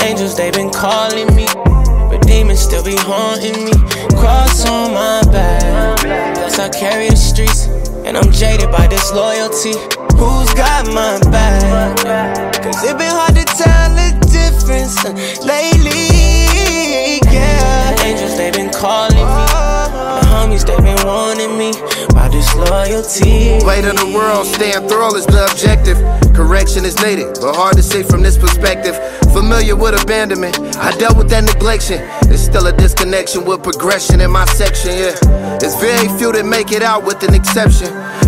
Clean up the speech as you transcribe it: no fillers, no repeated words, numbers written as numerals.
Angels, they been calling me, but demons still be haunting me. Cross on my back, plus I carry the streets, and I'm jaded by disloyalty. Who's got my back? Cause it been hard to tell the difference lately, yeah. Angels, they been calling me, the homies, they been warning me about disloyalty. Weight of the world, staying thorough is the objective. Correction is needed, but hard to see from this perspective. Familiar with abandonment, I dealt with that neglection. There's still a disconnection with progression in my section, yeah. There's very few that make it out with an exception.